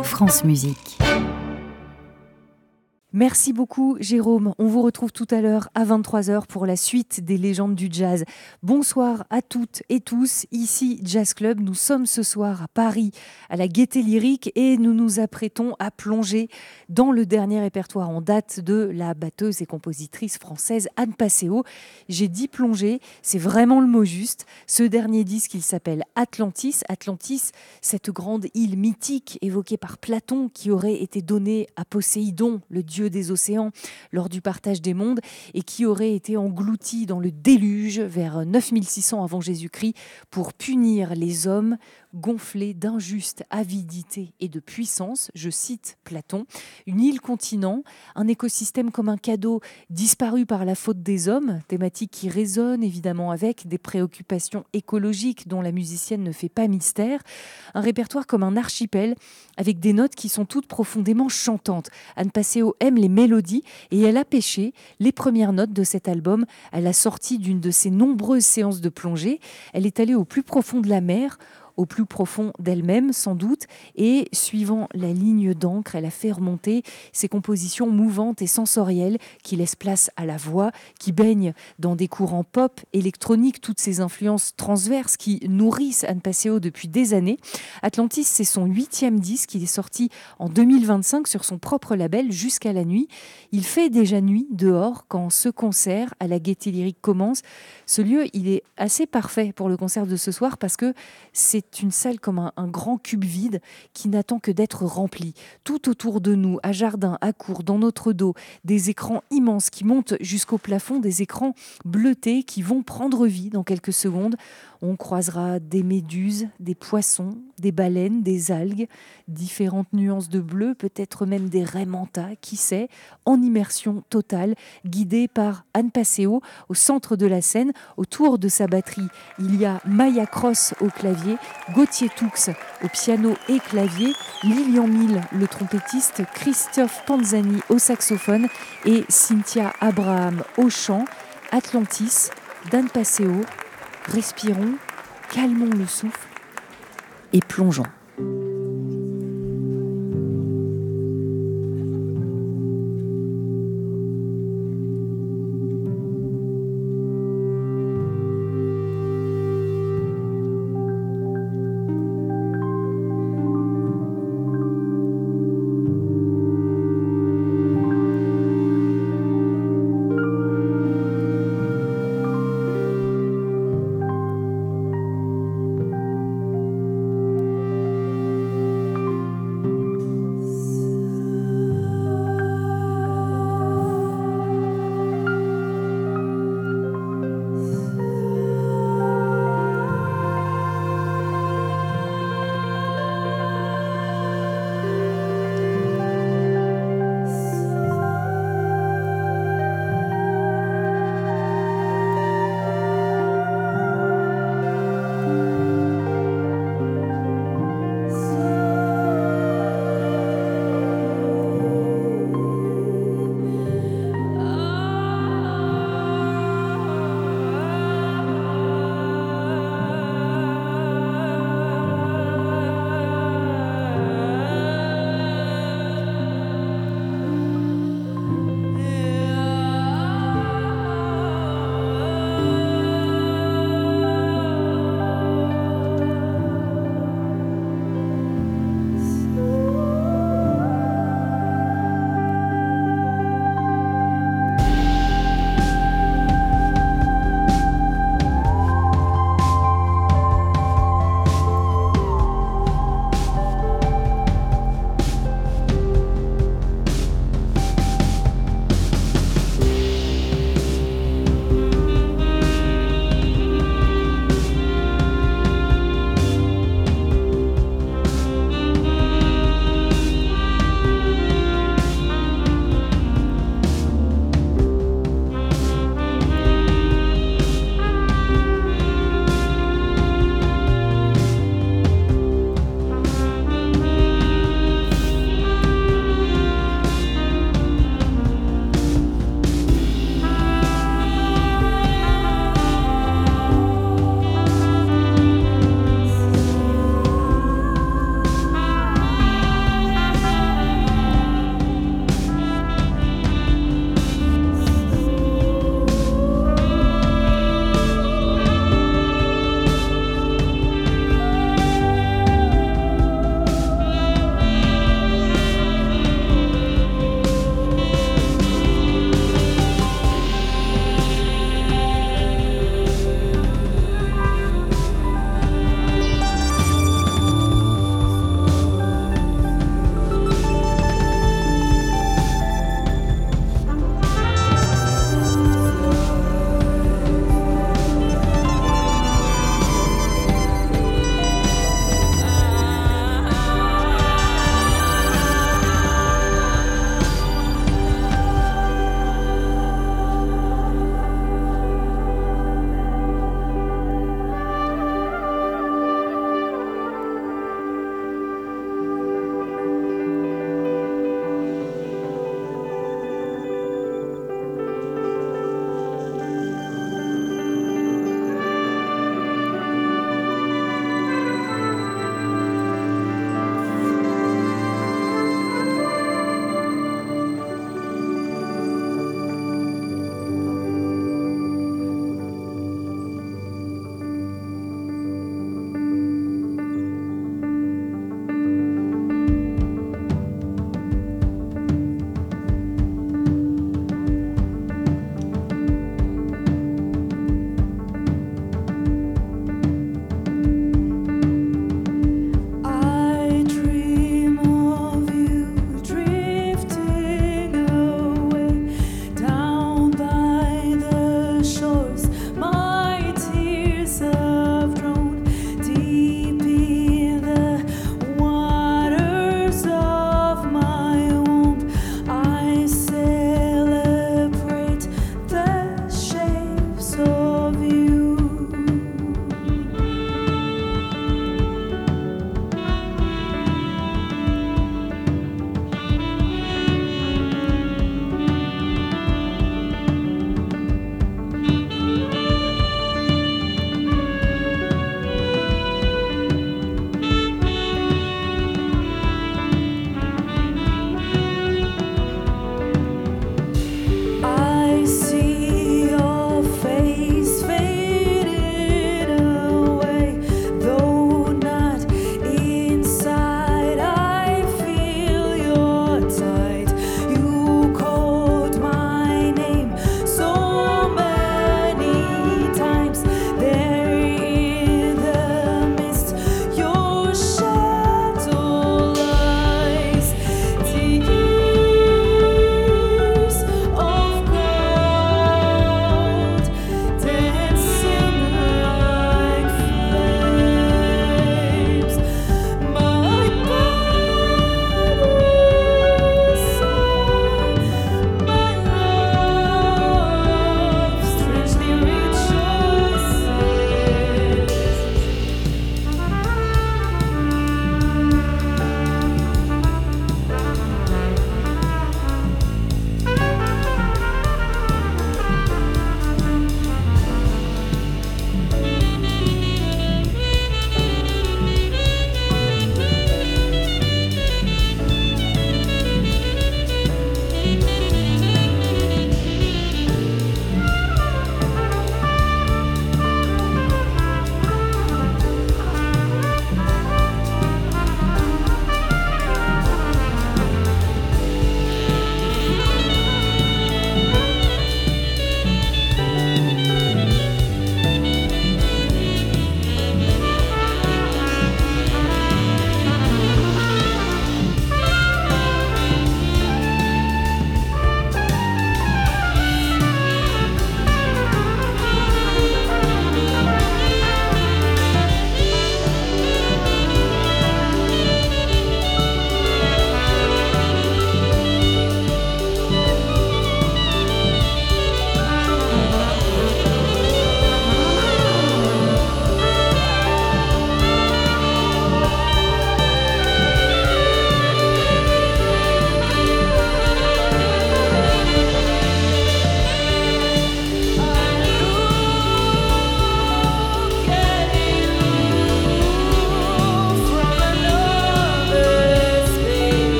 France Musique. Merci beaucoup Jérôme, on vous retrouve tout à l'heure à 23h pour la suite des légendes du jazz. Bonsoir à toutes et tous, ici Jazz Club, nous sommes ce soir à Paris à la Gaîté Lyrique et nous nous apprêtons à plonger dans le dernier répertoire en date de la batteuse et compositrice française Anne Passeo. J'ai dit plonger, c'est vraiment le mot juste. Ce dernier disque, il s'appelle Atlantis. Atlantis, cette grande île mythique évoquée par Platon qui aurait été donnée à Poséidon, le dieu des océans, lors du partage des mondes et qui aurait été englouti dans le déluge vers 9600 avant Jésus-Christ pour punir les hommes gonflés d'injuste avidité et de puissance, je cite Platon, une île-continent, un écosystème comme un cadeau disparu par la faute des hommes, thématique qui résonne évidemment avec des préoccupations écologiques dont la musicienne ne fait pas mystère, un répertoire comme un archipel avec des notes qui sont toutes profondément chantantes. Anne Passeo aime les mélodies et elle a pêché les premières notes de cet album à la sortie d'une de ses nombreuses séances de plongée. Elle est allée au plus profond de la mer, au plus profond d'elle-même sans doute, et suivant la ligne d'encre, elle a fait remonter ses compositions mouvantes et sensorielles qui laissent place à la voix, qui baignent dans des courants pop, électroniques, toutes ces influences transverses qui nourrissent Anne Passeo depuis des années. Atlantis, c'est son 8e disque, il est sorti en 2025 sur son propre label Jusqu'à la nuit. Il fait déjà nuit dehors quand ce concert à la Gaîté Lyrique commence. Ce lieu, il est assez parfait pour le concert de ce soir parce que c'est une salle comme un grand cube vide qui n'attend que d'être rempli. Tout autour de nous, à jardin, à cour, dans notre dos, des écrans immenses qui montent jusqu'au plafond, des écrans bleutés qui vont prendre vie dans quelques secondes. On croisera des méduses, des poissons, des baleines, des algues, différentes nuances de bleu, peut-être même des raies manta, qui sait, en immersion totale, guidée par Anne Passeo au centre de la scène. Autour de sa batterie, il y a Maya Cross au clavier, Gauthier Toux au piano et clavier, Lilian Mille, le trompettiste, Christophe Panzani au saxophone et Cynthia Abraham au chant. Atlantis, d'Anne Passeo. Respirons, calmons le souffle et plongeons.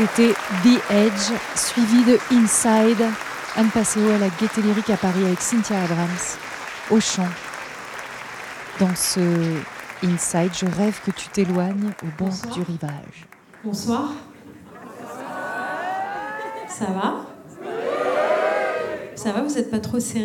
C'était The Edge, suivi de Inside. Anne Passeo à la Gaîté Lyrique à Paris avec Cynthia Abrams au chant. Dans ce Inside, je rêve que tu t'éloignes au bord du rivage. Bonsoir. Ça va ? Ça va, vous n'êtes pas trop serrés ?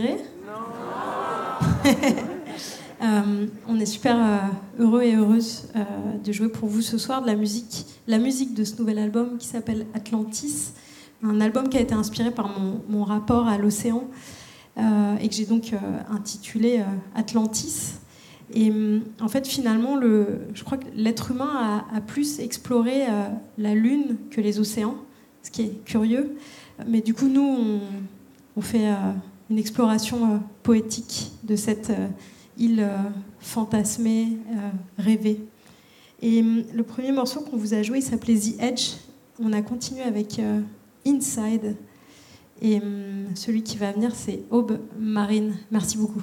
Non. On est super heureux et heureuses de jouer pour vous ce soir de la musique de ce nouvel album qui s'appelle Atlantis. Un album qui a été inspiré par mon rapport à l'océan et que j'ai donc intitulé Atlantis. Et en fait, finalement, je crois que l'être humain a plus exploré la Lune que les océans, ce qui est curieux. Mais du coup, nous, on fait une exploration poétique de cette île fantasmée, rêvée. Et le premier morceau qu'on vous a joué, il s'appelait The Edge. On a continué avec Inside. Et celui qui va venir, c'est Aube Marine. Merci beaucoup.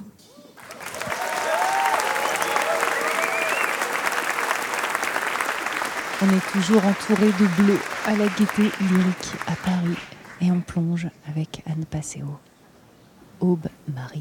On est toujours entouré de bleu à la Gaîté Lyrique à Paris. Et on plonge avec Anne Passeo. Aube Marine.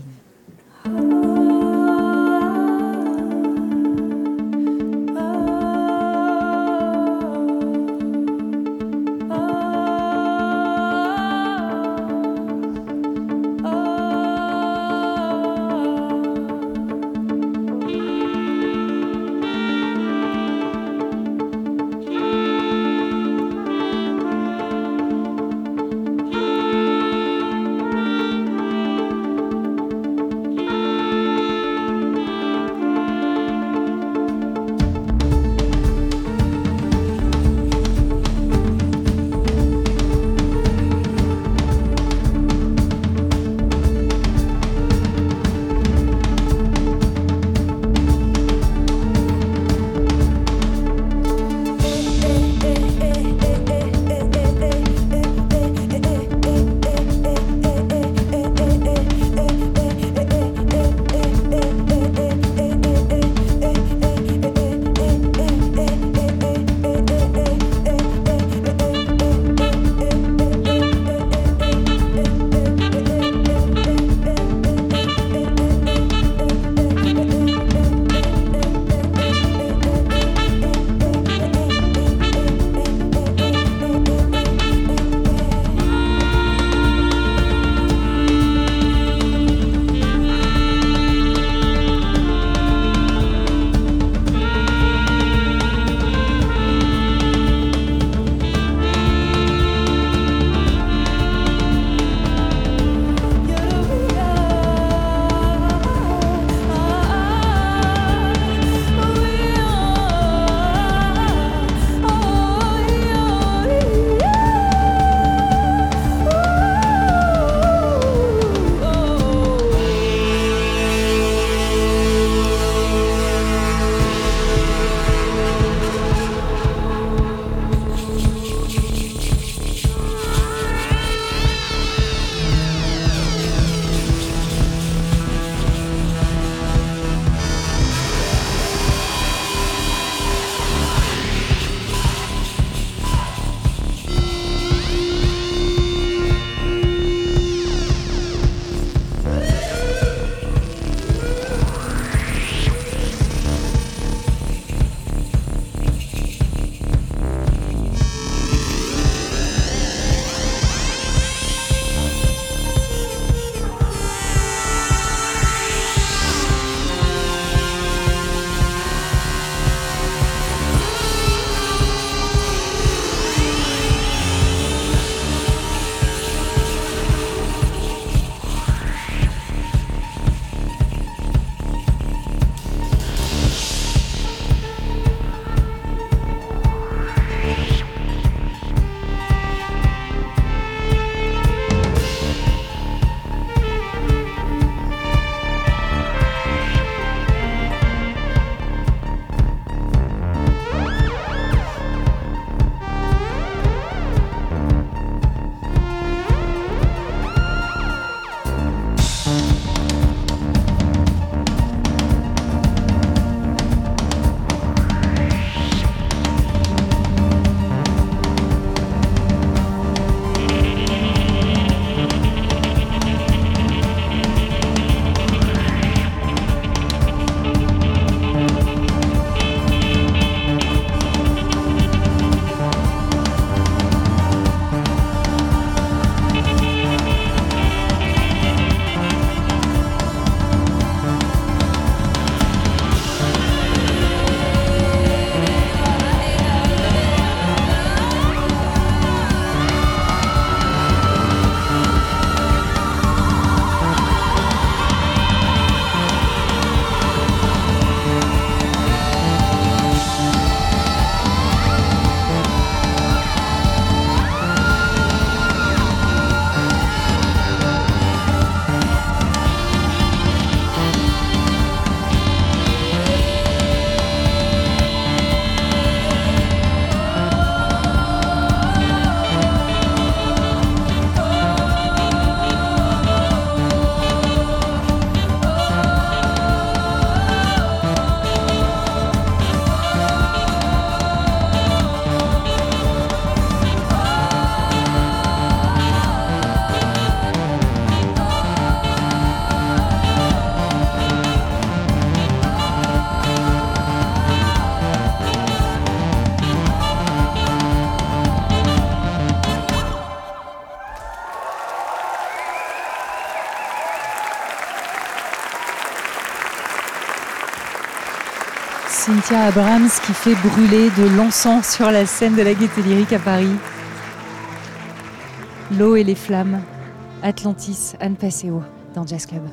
Cynthia Abrams qui fait brûler de l'encens sur la scène de la Gaîté Lyrique à Paris. L'eau et les flammes, Atlantis, Anne Passeo dans Jazz Club.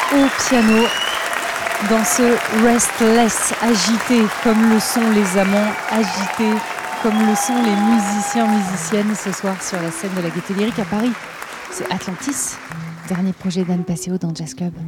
au piano dans ce Restless, agité comme le sont les amants, agité comme le sont les musiciennes ce soir sur la scène de la Gaîté Lyrique à Paris. C'est Atlantis, dernier projet d'Anne Passeo dans Jazz Club.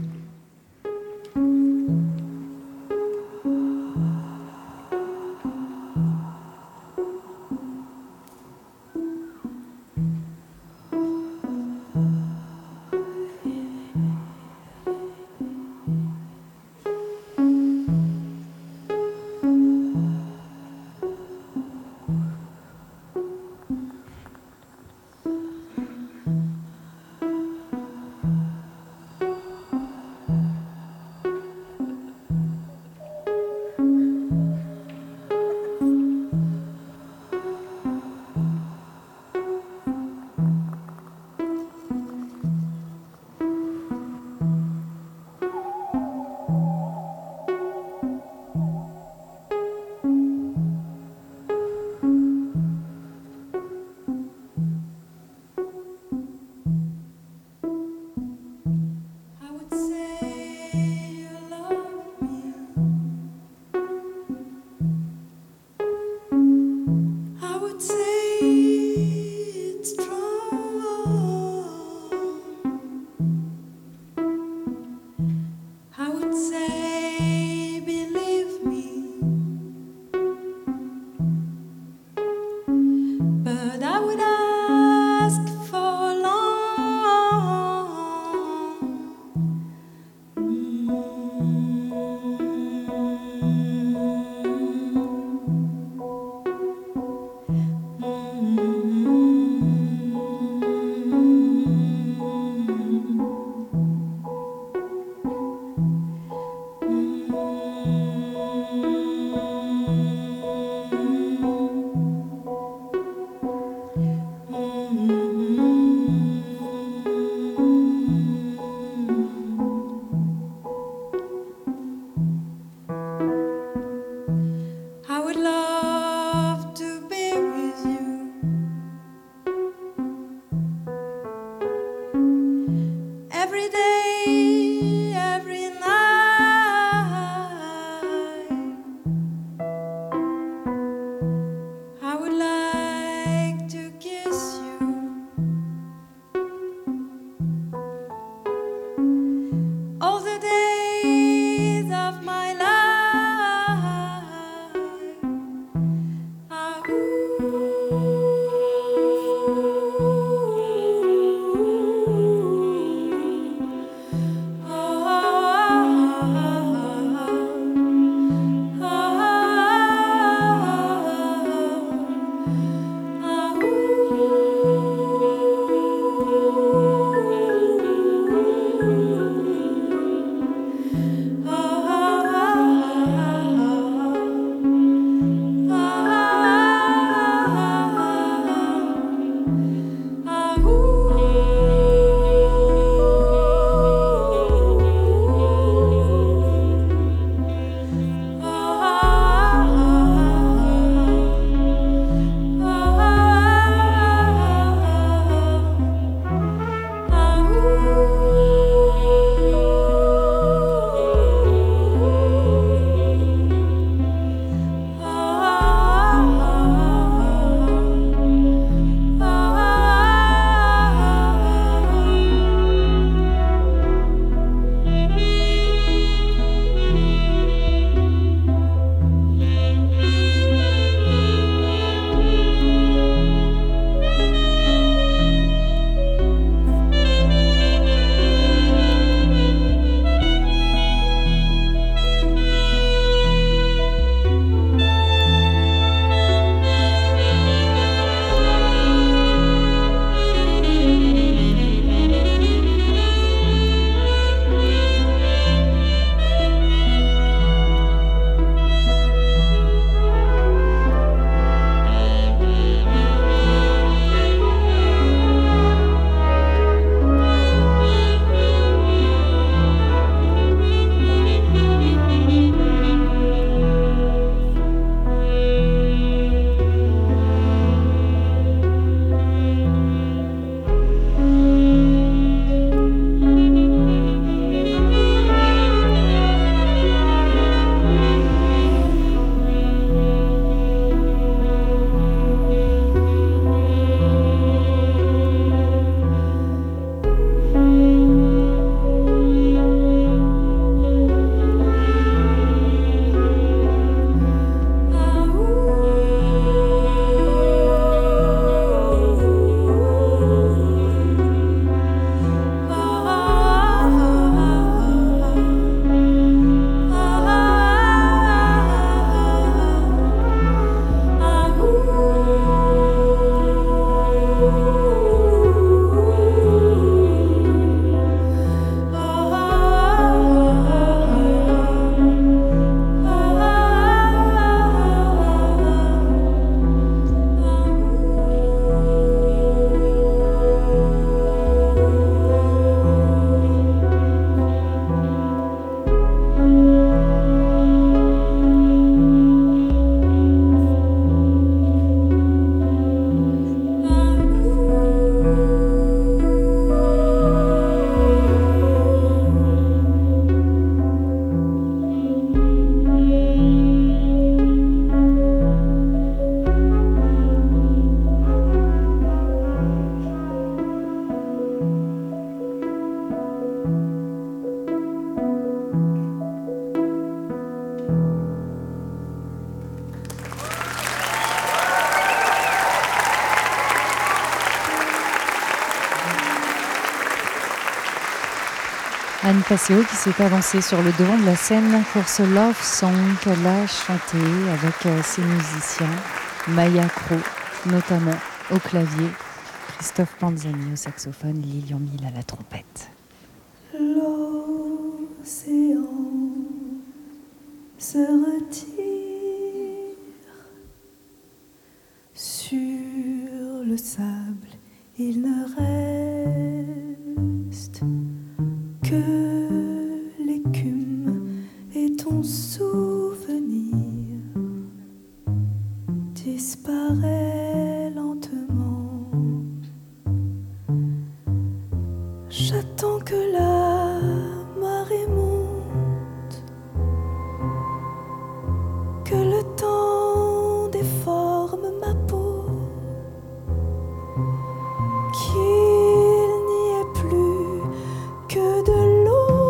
Anne Passeo qui s'est avancée sur le devant de la scène pour ce Love Song qu'elle a chanté avec ses musiciens, Maya Cro notamment au clavier, Christophe Panzani au saxophone, Lilian Mille à la trompette. L'océan se retire sur le sable, il ne reste que l'écume et ton souvenir disparaît lentement. J'attends que la marée monte, que le temps déforme ma peau, qu'il n'y ait plus que de l'eau.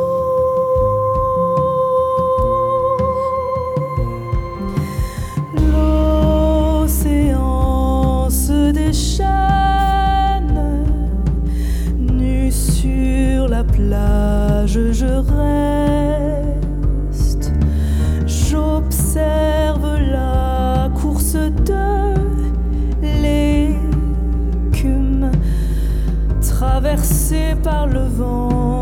L'océan se déchaîne, nu sur la plage je reste, j'observe la course de l'écume traversée par le vent.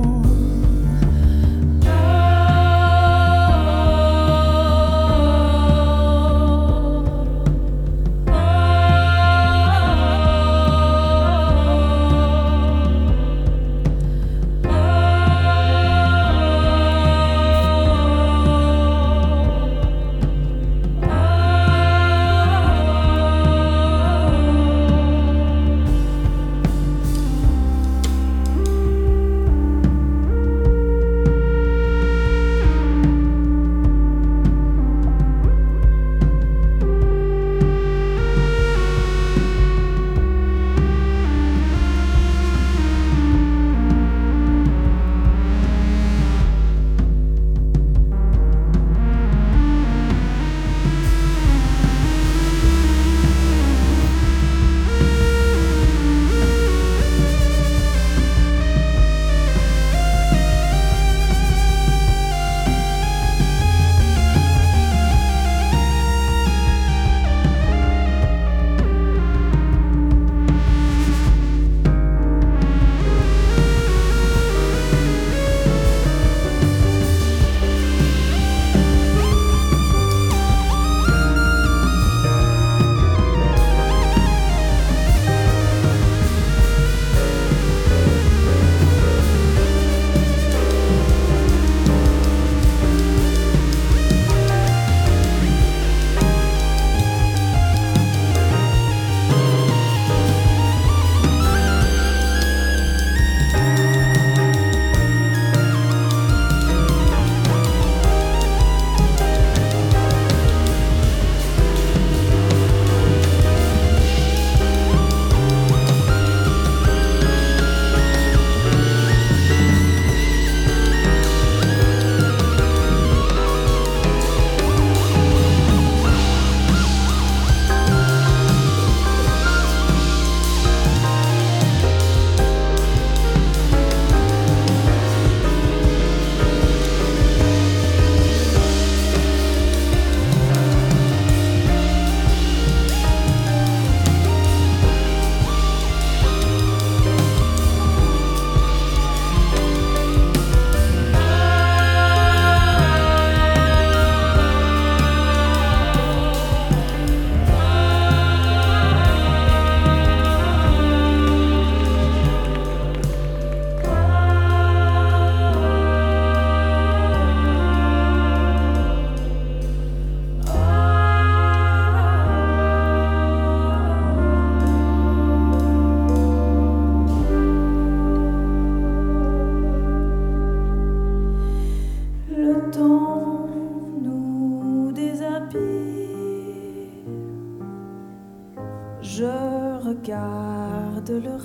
Regarde le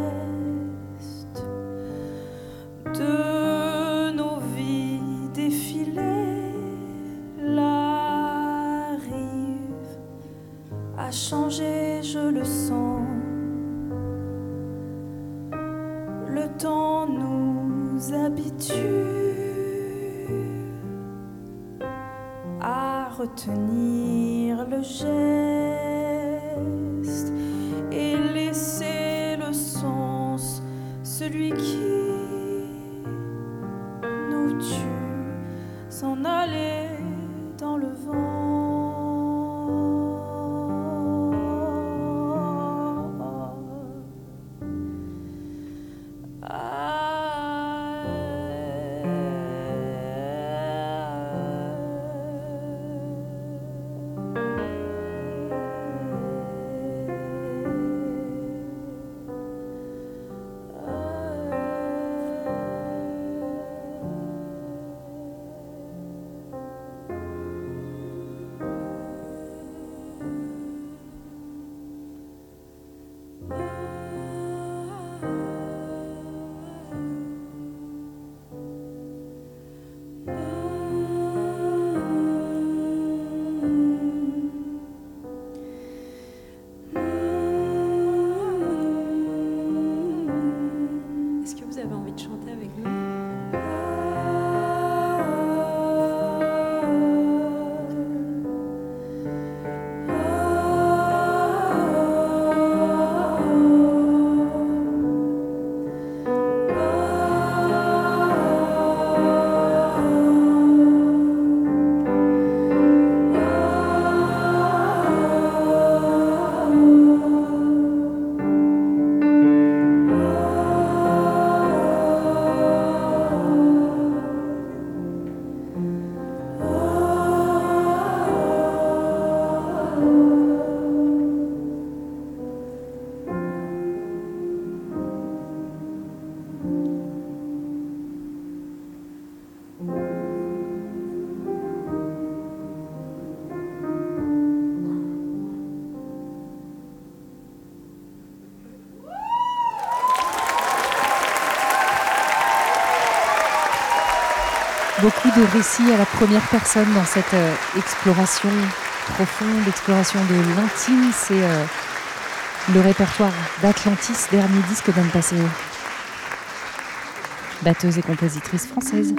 reste de nos vies défiler. La rive a changé, je le sens. Le temps nous habitues à retenir le geste et laisser le sens, celui qui nous tue, s'en aller dans le vent. Beaucoup de récits à la première personne dans cette exploration profonde, exploration de l'intime. C'est le répertoire d'Atlantis, dernier disque d'Anne Passeo, batteuse et compositrice française.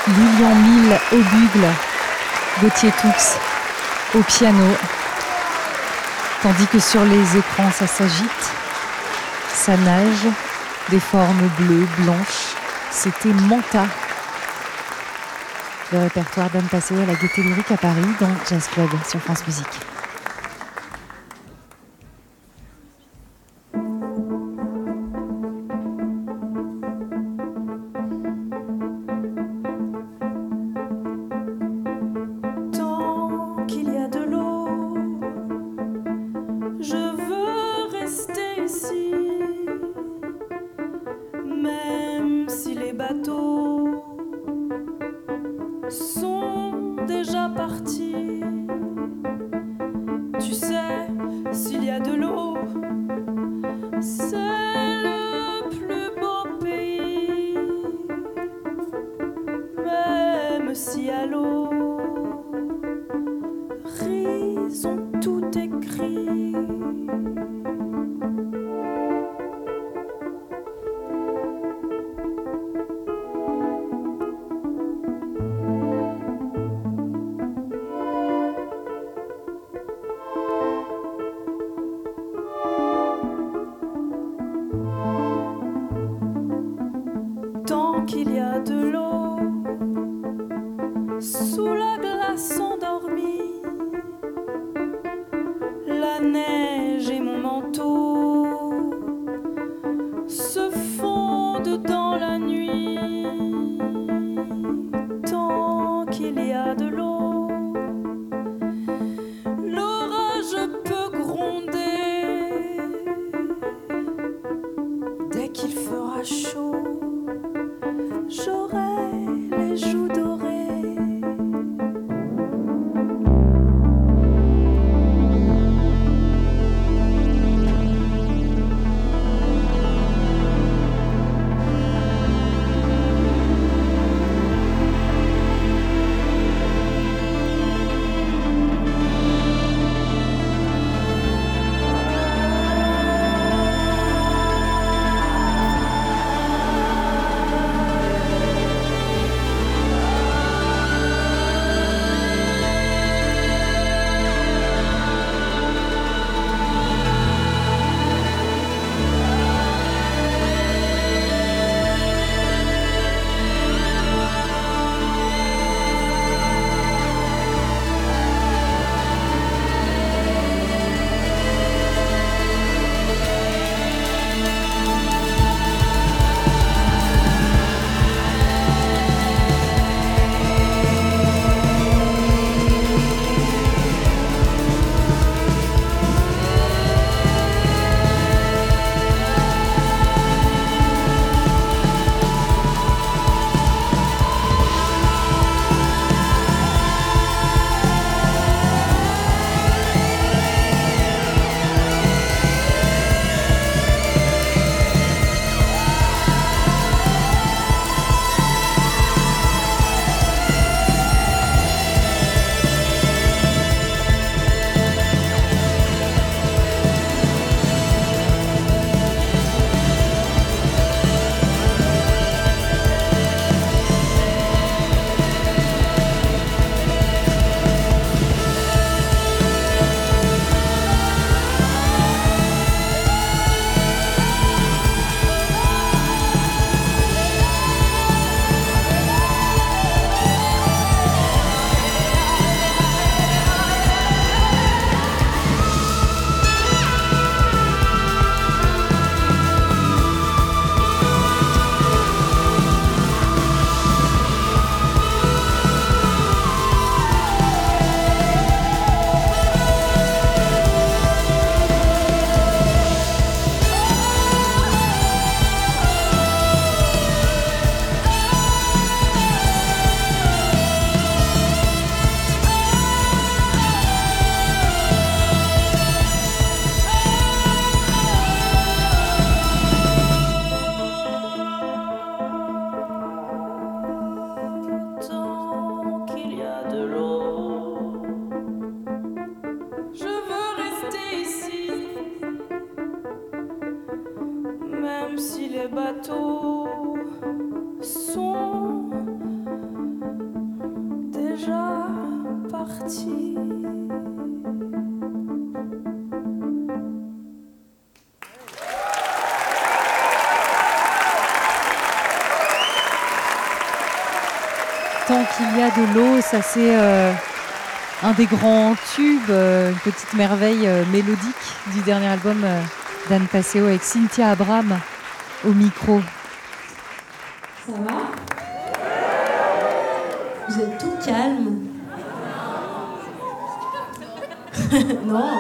Lilian Mille au bugle, Gauthier Toux au piano, tandis que sur les écrans ça s'agite, ça nage, des formes bleues, blanches. C'était Manta, le répertoire d'Anne Passé à la Gaîté Lyrique à Paris dans Jazz Club sur France Musique. si les bateaux sont tu. Tant qu'il y a de l'eau, ça c'est un des grands tubes, une petite merveille mélodique du dernier album d'Anne Passeo avec Cynthia Abraham au micro. Ça va? Vous êtes tout calme. Non.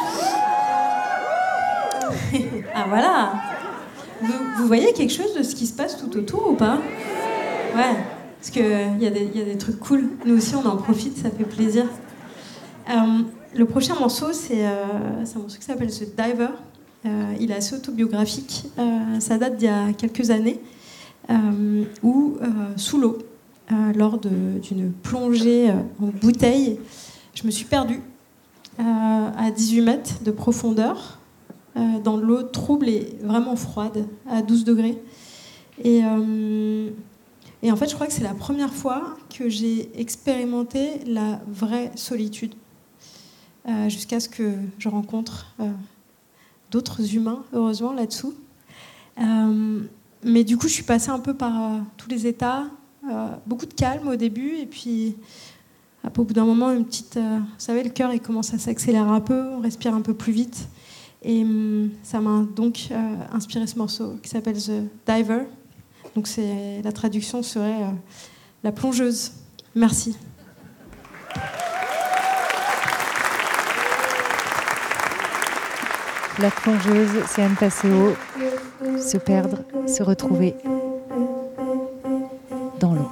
Ah voilà. Vous voyez quelque chose de ce qui se passe tout autour ou pas? Ouais. Parce qu'il y a des trucs cool. Nous aussi, on en profite, ça fait plaisir. Le prochain morceau, c'est un morceau qui s'appelle The Diver. Il est assez autobiographique. Ça date d'il y a quelques années, où, sous l'eau, lors d'une plongée en bouteille, je me suis perdue à 18 mètres de profondeur, dans de l'eau trouble et vraiment froide, à 12 degrés. Et en fait, je crois que c'est la première fois que j'ai expérimenté la vraie solitude, jusqu'à ce que je rencontre d'autres humains, heureusement, là-dessous. Mais du coup, je suis passée un peu par tous les états, beaucoup de calme au début, et puis au bout d'un moment, une petite... vous savez, le cœur il commence à s'accélérer un peu, on respire un peu plus vite. Et ça m'a donc inspiré ce morceau qui s'appelle The Diver. Donc la traduction serait la plongeuse. Merci. La plongeuse, c'est Anne Passeo. Se perdre, se retrouver dans l'eau.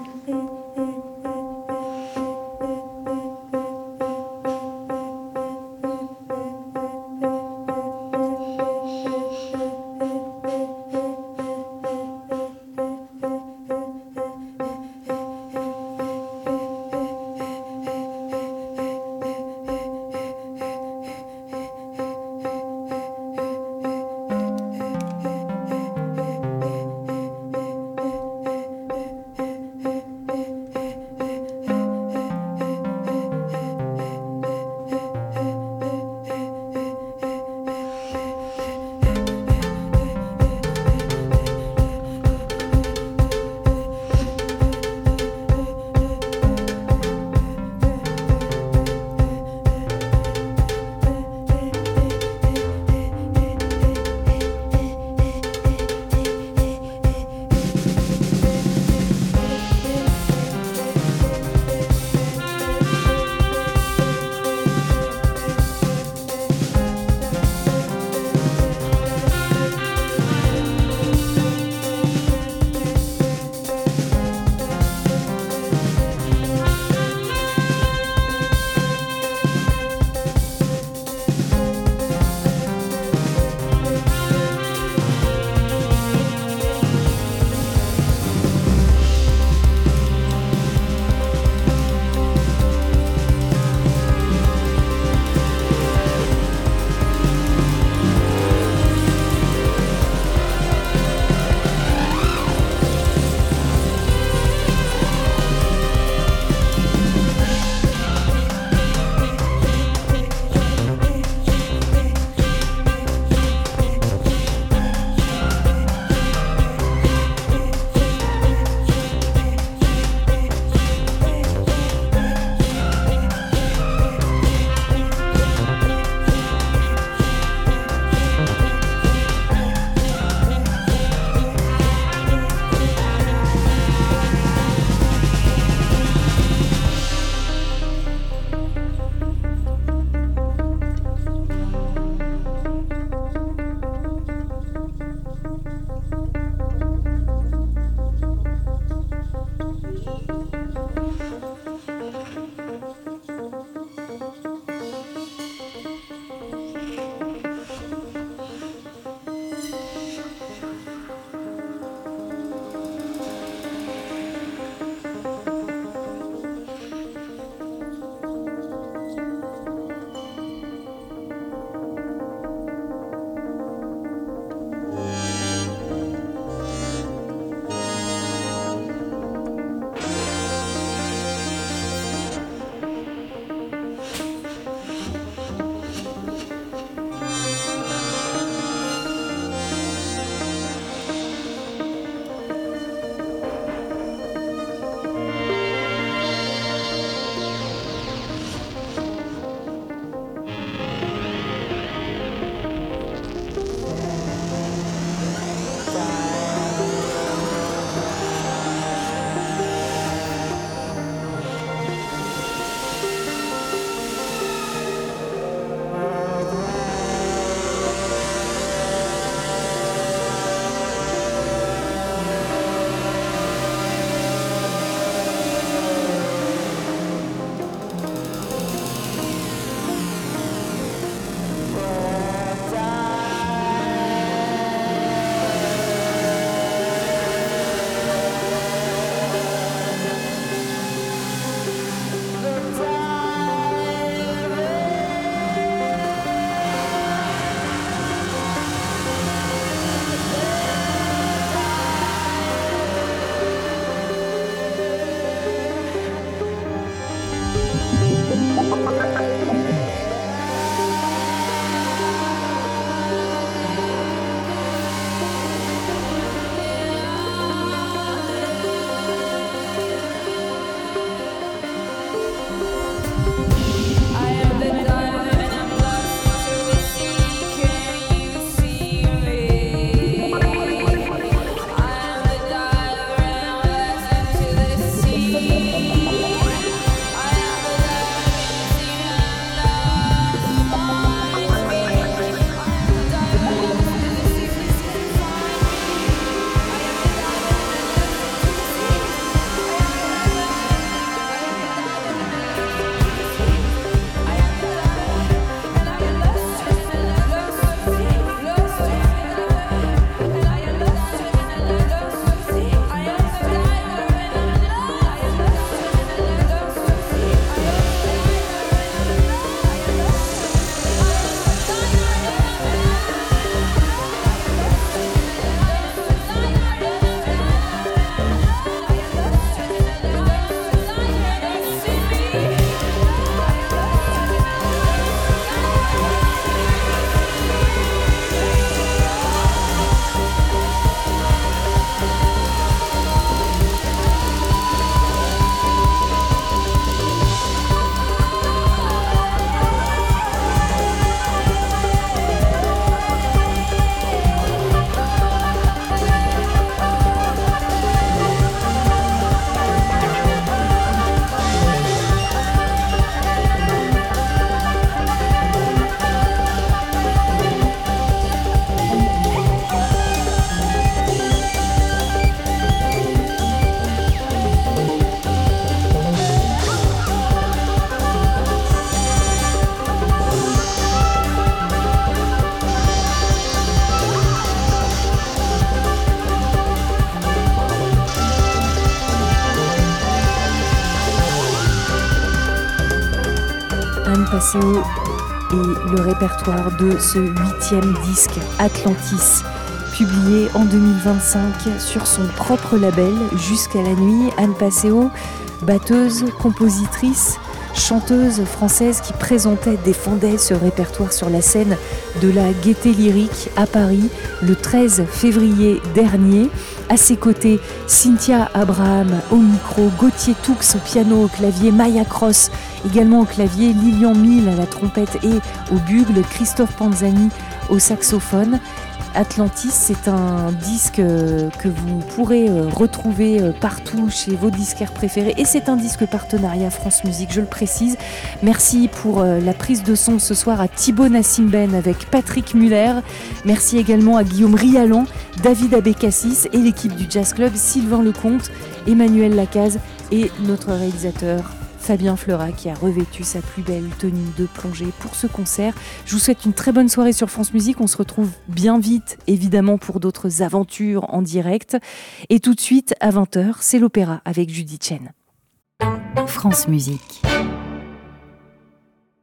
Paseo et le répertoire de ce 8e disque Atlantis, publié en 2025 sur son propre label Jusqu'à la nuit. Anne Paseo, batteuse, compositrice, chanteuse française qui défendait ce répertoire sur la scène de la Gaîté Lyrique à Paris le 13 février dernier. À ses côtés, Cynthia Abraham au micro, Gauthier Toux au piano, au clavier, Maya Cross également au clavier, Lilian Mille à la trompette et au bugle, Christophe Panzani au saxophone. Atlantis, c'est un disque que vous pourrez retrouver partout chez vos disquaires préférés et c'est un disque partenariat France Musique, je le précise. Merci pour la prise de son ce soir à Thibaut Nassimben avec Patrick Muller. Merci également à Guillaume Rialan, David Abécassis et l'équipe du Jazz Club, Sylvain Lecomte, Emmanuel Lacaze et notre réalisateur Fabien Fleurat qui a revêtu sa plus belle tenue de plongée pour ce concert. Je vous souhaite une très bonne soirée sur France Musique. On se retrouve bien vite, évidemment, pour d'autres aventures en direct. Et tout de suite, à 20h, c'est l'opéra avec Judith Chen. France Musique.